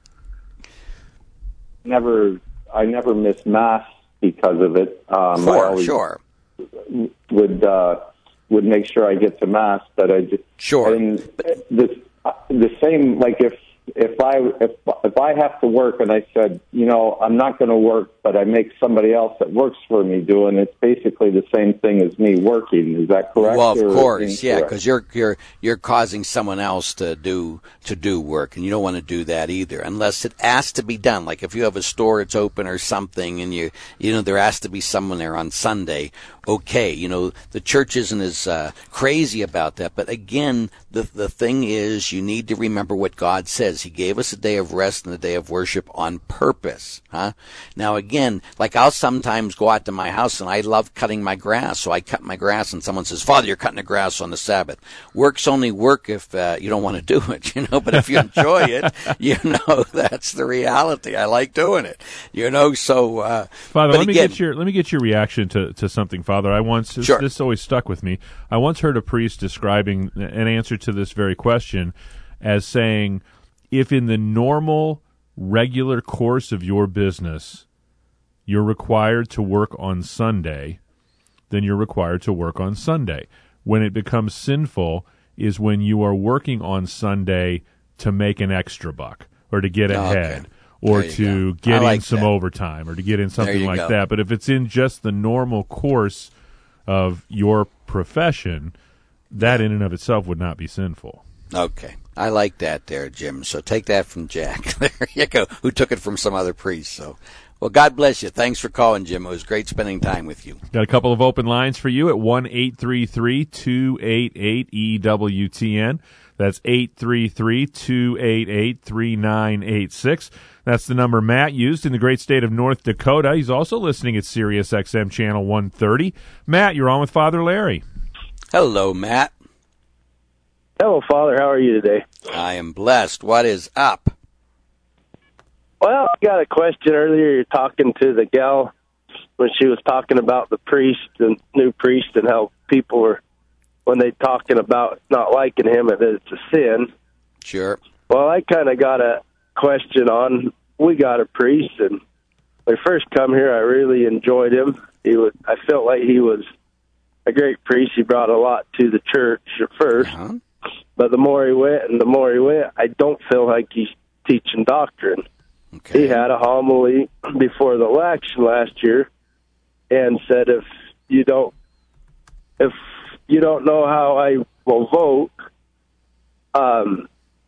Never, I never miss Mass because of it. Um, sure, I always sure. Would uh, would make sure I get to Mass, but I just sure. And this the same like if. If I if if I have to work and I said, you know, I'm not going to work, but I make somebody else that works for me do, and it's basically the same thing as me working. Is that correct? Well, of course, yeah, because you're you're you're causing someone else to do to do work, and you don't want to do that either, unless it has to be done. Like if you have a store, it's open or something, and you you know there has to be someone there on Sunday. Okay, you know the church isn't as uh, crazy about that, but again, the the thing is, you need to remember what God says. He gave us a day of rest and a day of worship on purpose. Huh? Now, again, like I'll sometimes go out to my house and I love cutting my grass, so I cut my grass and someone says, Father, you're cutting the grass on the Sabbath. Work's only work if uh, you don't want to do it, you know, but if you enjoy it, you know, that's the reality. I like doing it, you know, so... Uh, Father, let again, me get your let me get your reaction to, to something, Father. I once, this, sure. this always stuck with me. I once heard a priest describing an answer to this very question as saying, if in the normal, regular course of your business, you're required to work on Sunday, then you're required to work on Sunday. When it becomes sinful is when you are working on Sunday to make an extra buck or to get ahead. Okay. Or to go. get like in some that. overtime, or to get in something like go. that. But if it's in just the normal course of your profession, that in and of itself would not be sinful. Okay. I like that there, Jim. So take that from Jack. There you go, who took it from some other priest. So Well, God bless you. Thanks for calling, Jim. It was great spending time with you. Got a couple of open lines for you at one eight three three, two eight eight, E W T N. That's eight three three, two eight eight, three nine eight six. That's the number Matt used in the great state of North Dakota. He's also listening at Sirius X M Channel one thirty. Matt, you're on with Father Larry. Hello, Matt. Hello, Father. How are you today? I am blessed. What is up? Well, I got a question earlier. You're talking to the gal when she was talking about the priest and new priest and how people were, when they talking about not liking him, and that it's a sin. Sure. Well, I kind of got a question on, we got a priest, and when I first come here, I really enjoyed him. He was, I felt like he was a great priest. He brought a lot to the church at first. Uh-huh. But the more he went and the more he went, I don't feel like he's teaching doctrine. Okay. He had a homily before the election last year and said, if you don't, if you don't know how I will vote, um,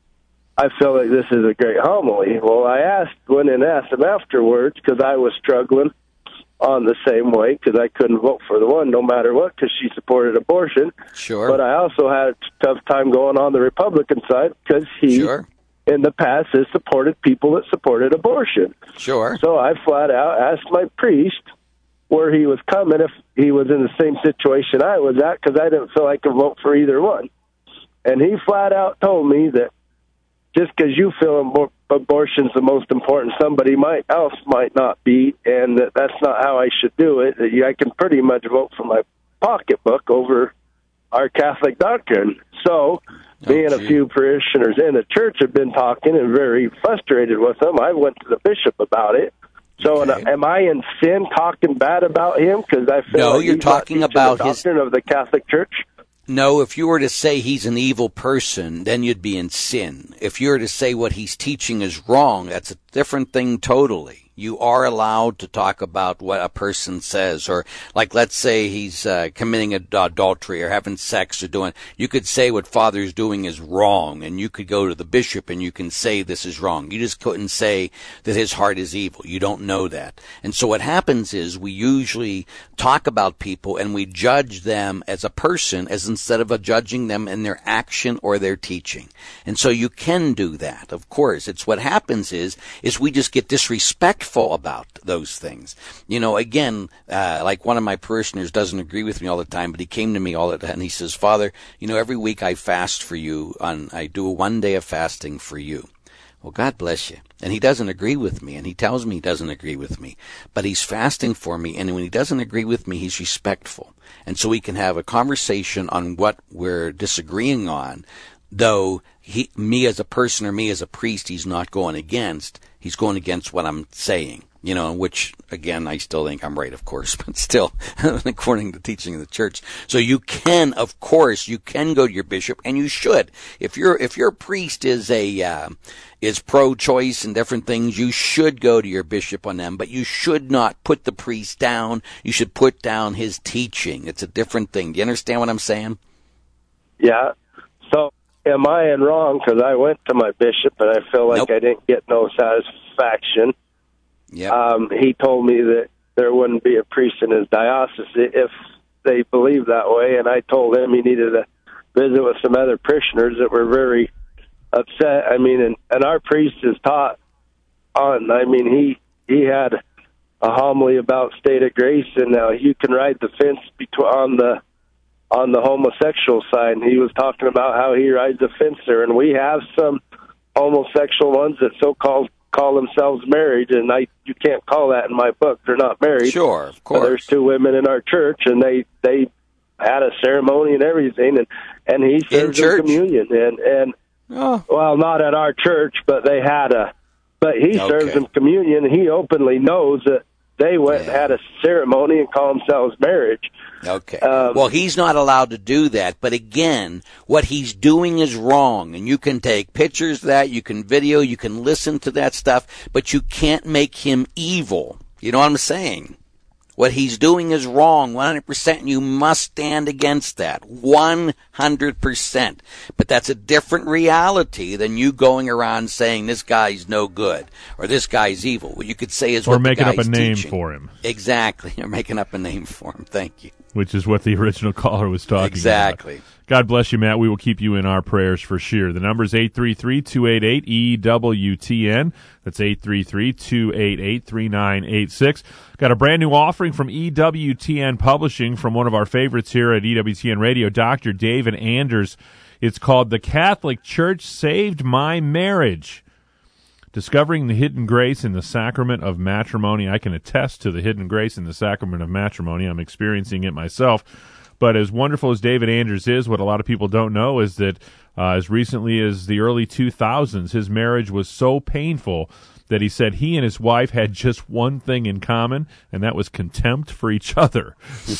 I feel like this is a great homily. Well, I asked, went and asked him afterwards, because I was struggling on the same way, because I couldn't vote for the one no matter what, because she supported abortion. Sure. But I also had a tough time going on the Republican side, because he, sure. in the past, has supported people that supported abortion. Sure. So I flat out asked my priest where he was coming if he was in the same situation I was at, because I didn't feel I could vote for either one. And he flat out told me that just because you feel abor- abortion's the most important, somebody might else might not be, and that that's not how I should do it. That I can pretty much vote for my pocketbook over our Catholic doctrine. So, oh, me and a few parishioners in the church have been talking and very frustrated with him. I went to the bishop about it. So, Okay. and, am I in sin talking bad about him? Because I feel No, like you're he's not talking teaching about the his- doctrine of the Catholic Church. No, if you were to say he's an evil person, then you'd be in sin. If you were to say what he's teaching is wrong, that's a different thing totally. You are allowed to talk about what a person says, or like let's say he's uh, committing ad- adultery or having sex or doing, you could say what Father's doing is wrong, and you could go to the bishop and you can say this is wrong. You just couldn't say that his heart is evil. You don't know that. And so what happens is we usually talk about people and we judge them as a person as instead of a judging them in their action or their teaching. And so you can do that, of course. It's what happens is, is we just get disrespectful about those things. You know, again, uh, like one of my parishioners doesn't agree with me all the time, but he came to me all the time and he says, Father, you know, every week I fast for you, on, I do a one day of fasting for you. Well, God bless you. And he doesn't agree with me, and he tells me he doesn't agree with me, but he's fasting for me, and when he doesn't agree with me, he's respectful. And so we can have a conversation on what we're disagreeing on, though he, me as a person or me as a priest, he's not going against. He's going against what I'm saying, you know, which, again, I still think I'm right, of course, but still, according to the teaching of the church. So you can, of course, you can go to your bishop, and you should. If your if your priest is a uh, is pro-choice and different things, you should go to your bishop on them, but you should not put the priest down. You should put down his teaching. It's a different thing. Do you understand what I'm saying? Yeah. So am I in wrong? Because I went to my bishop and I feel like Nope. I didn't get no satisfaction. Yeah. Um, he told me that there wouldn't be a priest in his diocese if they believed that way, and I told him he needed to visit with some other parishioners that were very upset. I mean, and, and our priest is taught on, I mean, he, he had a homily about state of grace, and uh, you can ride the fence between on the on the homosexual side, and he was talking about how he rides the fence there, and we have some homosexual ones that so-called call themselves married, and I you can't call that in my book. They're not married. Sure, of But course. there's two women in our church, and they they had a ceremony and everything, and and he served them church? communion, and and oh. well, not at our church, but they had a, but he Okay. serves them communion, and he openly knows that they went and had a ceremony and call themselves marriage. Okay. Um, well, he's not allowed to do that. But again, what he's doing is wrong. And you can take pictures of that, you can video, you can listen to that stuff, but you can't make him evil. You know what I'm saying? What he's doing is wrong, one hundred percent, and you must stand against that, one hundred percent. But that's a different reality than you going around saying this guy's no good or this guy's evil. What you could say is or what making the up a guy's name teaching. for him. Exactly. You're making up a name for him. Thank you. Which is what the original caller was talking exactly. about. Exactly. God bless you, Matt. We will keep you in our prayers for sure. The number is eight three three, two eight eight, E W T N. That's eight three three, two eight eight, three nine eight six. Got a brand new offering from E W T N Publishing from one of our favorites here at E W T N Radio, Doctor David Anders. It's called The Catholic Church Saved My Marriage. Discovering the hidden grace in the sacrament of matrimony. I can attest to the hidden grace in the sacrament of matrimony. I'm experiencing it myself. But as wonderful as David Anders is, what a lot of people don't know is that uh, as recently as the early two thousands, his marriage was so painful that he said he and his wife had just one thing in common, and that was contempt for each other.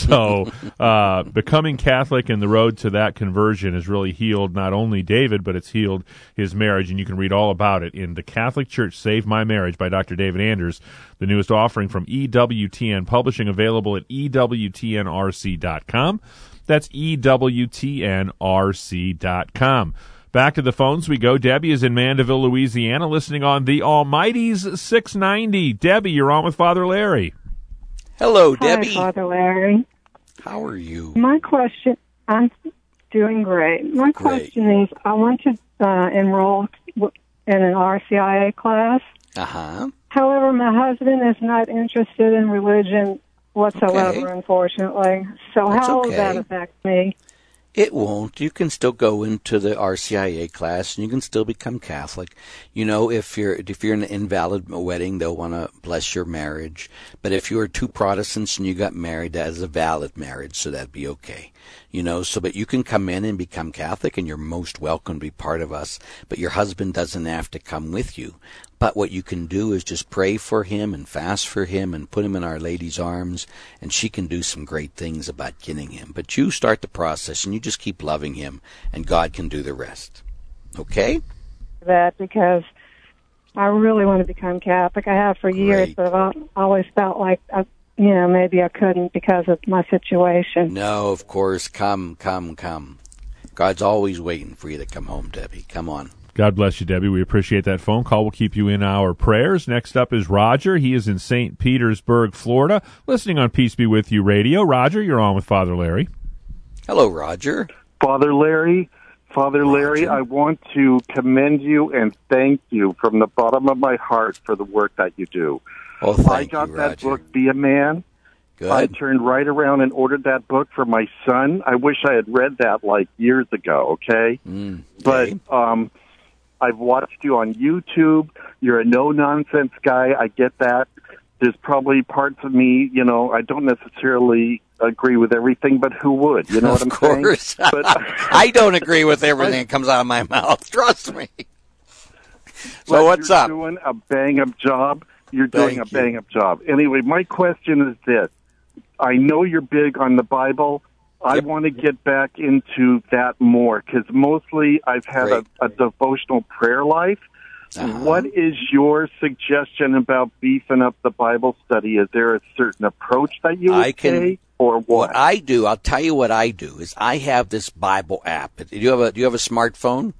So uh, becoming Catholic and the road to that conversion has really healed not only David, but it's healed his marriage, and you can read all about it in The Catholic Church Saved My Marriage by Doctor David Anders, the newest offering from E W T N Publishing, available at E W T N R C dot com. That's E W T N R C dot com. Back to the phones we go. Debbie is in Mandeville, Louisiana, listening on the Almighty's six ninety. Debbie, you're on with Father Larry. Hello, Hi, Debbie. Father Larry. How are you? My question, I'm doing great. My Great. question is, I want to uh, enroll in an R C I A class. Uh-huh. However, my husband is not interested in religion whatsoever, Okay. unfortunately. So That's how will okay. that affect me? It won't. You can still go into the R C I A class, and you can still become Catholic. You know, if you're if you're in an invalid wedding, they'll want to bless your marriage. But if you were two Protestants and you got married, that is a valid marriage, so that'd be okay. You know, so but you can come in and become Catholic, and you're most welcome to be part of us. But your husband doesn't have to come with you. But what you can do is just pray for him and fast for him and put him in Our Lady's arms, and she can do some great things about getting him. But you start the process, and you just keep loving him, and God can do the rest. Okay? That because I really want to become Catholic. I have for years, but I've always felt like, I, you know, maybe I couldn't because of my situation. No, of course. Come, come, come. God's always waiting for you to come home, Debbie. Come on. God bless you, Debbie. We appreciate that phone call. We'll keep you in our prayers. Next up is Roger. He is in Saint Petersburg, Florida, listening on Peace Be With You Radio. Roger, you're on with Father Larry. Hello, Roger. Father Larry, Father Larry, I want to commend you and thank you from the bottom of my heart for the work that you do. Oh, thank I got you, that Roger. book, Be a Man. Good. I turned right around and ordered that book for my son. I wish I had read that like years ago, okay? Mm, but um, I've watched you on YouTube. You're a no-nonsense guy. I get that. There's probably parts of me, you know, I don't necessarily agree with everything, but who would? You know what I'm of course. saying? But I don't agree with everything that comes out of my mouth. Trust me. So But what's you're up? doing a bang-up job. You're doing Thank a bang-up job. Anyway, my question is this. I know you're big on the Bible. I want to get back into that more because mostly I've had a, a devotional prayer life. Uh-huh. What is your suggestion about beefing up the Bible study? Is there a certain approach that you would I can, take, or what? What I do, I'll tell you what I do is I have this Bible app. Do you have a Do you have a smartphone?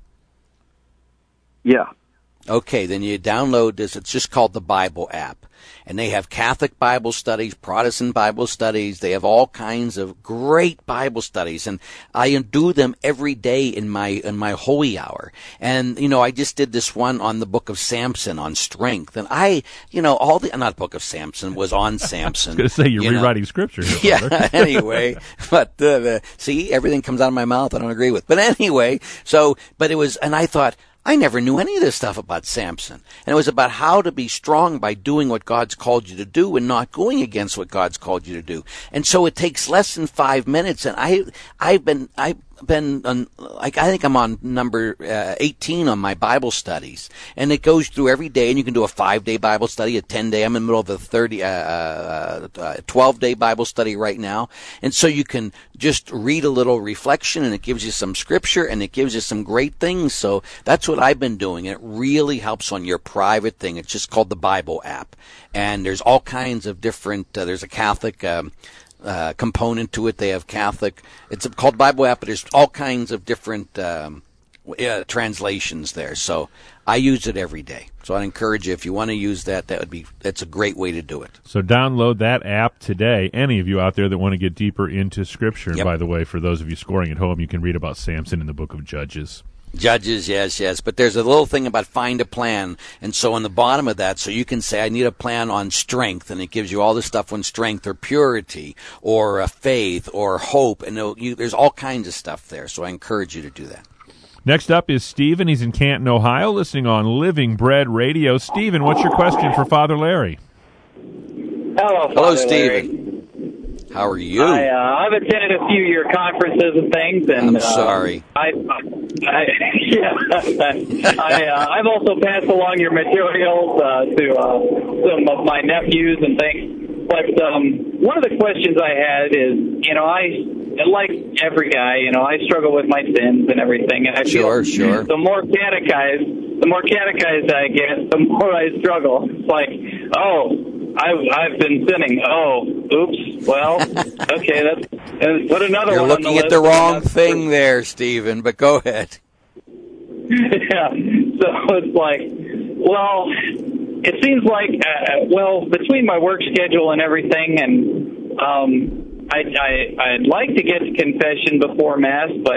Yeah. Okay, then you download this. It's just called the Bible app. And they have Catholic Bible studies, Protestant Bible studies. They have all kinds of great Bible studies. And I do them every day in my in my holy hour. And, you know, I just did this one on the book of Samson, on strength. And I, you know, all the, not book of Samson, was on Samson. I was going to say, you're you know. rewriting scripture here. Yeah, brother. anyway. But, uh, the, see, everything comes out of my mouth I don't agree with. But anyway, so, but it was, and I thought, I never knew any of this stuff about Samson. And it was about how to be strong by doing what God's called you to do and not going against what God's called you to do. And so it takes less than five minutes. And I, I've been, I, been on, like I think I'm on number uh, eighteen on my Bible studies, and it goes through every day. And you can do a five day Bible study, a ten day. I'm in the middle of a thirty, uh, uh, uh, twelve day Bible study right now, and so you can just read a little reflection, and it gives you some scripture, and it gives you some great things. So that's what I've been doing. It really helps on your private thing. It's just called the Bible app, and there's all kinds of different. Uh, there's a Catholic. Um, Uh, component to it. They have Catholic. It's called Bible app, but there's all kinds of different um, uh, translations there. So I use it every day. So I encourage you, if you want to use that, that would be that's a great way to do it. So download that app today. Any of you out there that want to get deeper into Scripture. Yep. And by the way, for those of you scoring at home, you can read about Samson in the book of Judges. Judges, yes, yes. But there's a little thing about find a plan. And so on the bottom of that, so you can say, I need a plan on strength. And it gives you all the stuff on strength or purity or uh, faith or hope. And you, there's all kinds of stuff there. So I encourage you to do that. Next up is Stephen. He's in Canton, Ohio, listening on Living Bread Radio. Stephen, what's your question for Father Larry? Hello, Father Hello, Larry. Stephen. How are you? I, uh, I've attended a few of your conferences and things, and I'm uh, sorry. I, I yeah, I, uh, I've also passed along your materials uh, to uh, some of my nephews and things. But um, one of the questions I had is, you know, I like every guy, you know, I struggle with my sins and everything, and I sure, feel sure. the more catechized, the more catechized I get, the more I struggle. It's like, oh. I've, I've been sinning. Oh, oops. Well, okay, that's uh, put another You're one on the looking at list. the wrong thing there, Stephen, but go ahead. Yeah, so it's like, well, it seems like, uh, well, between my work schedule and everything, and um, I, I, I'd like to get to confession before Mass, but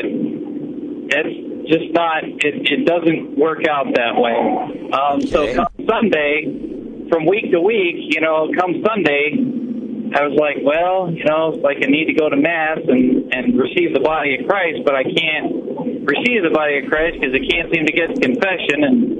it's just not, it, it doesn't work out that way. Um, okay. So come Sunday, from week to week, you know, come Sunday, I was like, well, you know, like I need to go to Mass and, and receive the body of Christ, but I can't receive the body of Christ because I can't seem to get to confession,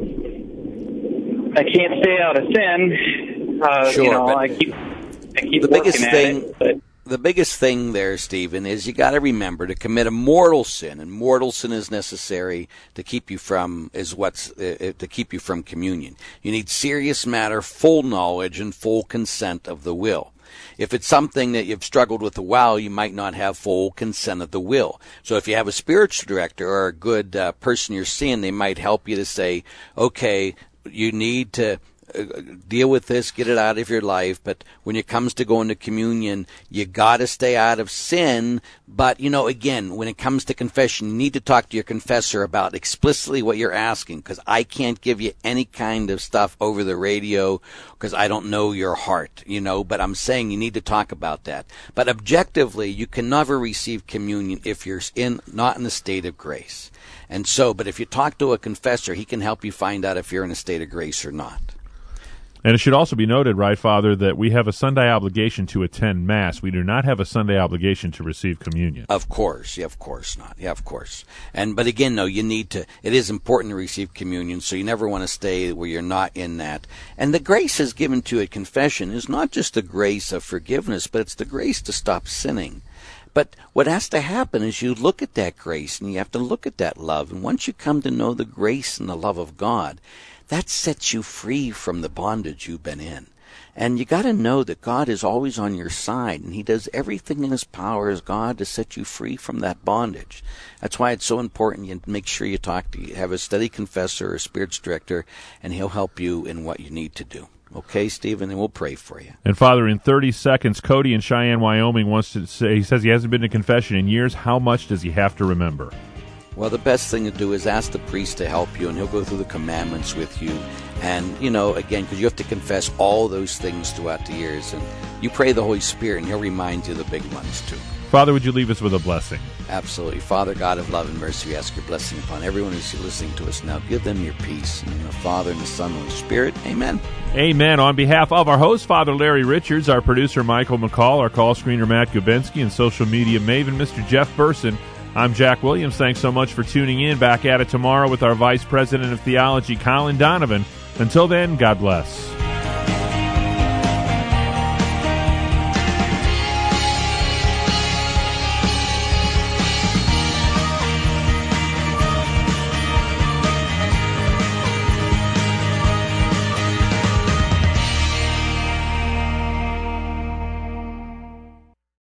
and I can't stay out of sin. Uh, sure, you know, but I keep, I keep the working biggest at thing, it. But the biggest thing there, Stephen, is you got to remember to commit a mortal sin, and mortal sin is necessary to keep you from is what's uh, to keep you from communion. You need serious matter, full knowledge, and full consent of the will. If it's something that you've struggled with a while, you might not have full consent of the will. So if you have a spiritual director or a good uh, person you're seeing, they might help you to say, okay, you need to deal with this, get it out of your life, but when it comes to going to communion, you got to stay out of sin. But, you know, again, when it comes to confession, you need to talk to your confessor about explicitly what you're asking, because I can't give you any kind of stuff over the radio because I don't know your heart, you know, but I'm saying you need to talk about that. But objectively, you can never receive communion if you're in not in a state of grace. And so, but if you talk to a confessor, he can help you find out if you're in a state of grace or not. And it should also be noted, right, Father, that we have a Sunday obligation to attend Mass. We do not have a Sunday obligation to receive communion. Of course. Yeah, of course not. Yeah, of course. And but again, no, you need to, it is important to receive communion, so you never want to stay where you're not in that. And the grace is given to a confession is not just the grace of forgiveness, but it's the grace to stop sinning. But what has to happen is you look at that grace and you have to look at that love. And once you come to know the grace and the love of God, that sets you free from the bondage you've been in. And you got to know that God is always on your side, and He does everything in His power as God to set you free from that bondage. That's why it's so important you make sure you talk to you have a steady confessor or a spiritual director, and he'll help you in what you need to do. Okay, Stephen, and we'll pray for you. And Father, in thirty seconds, Cody in Cheyenne, Wyoming wants to say, he says he hasn't been to confession in years. How much does he have to remember? Well, the best thing to do is ask the priest to help you, and he'll go through the commandments with you. And, you know, again, because you have to confess all those things throughout the years. And you pray the Holy Spirit, and He'll remind you of the big ones, too. Father, would you leave us with a blessing? Absolutely. Father, God of love and mercy, we ask your blessing upon everyone who's listening to us now. Give them your peace. In the name of the Father, and the Son, and the Holy Spirit. Amen. Amen. On behalf of our host, Father Larry Richards, our producer, Michael McCall, our call screener, Matt Gubensky, and social media maven, Mister Jeff Burson, I'm Jack Williams. Thanks so much for tuning in. Back at it tomorrow with our Vice President of Theology, Colin Donovan. Until then, God bless.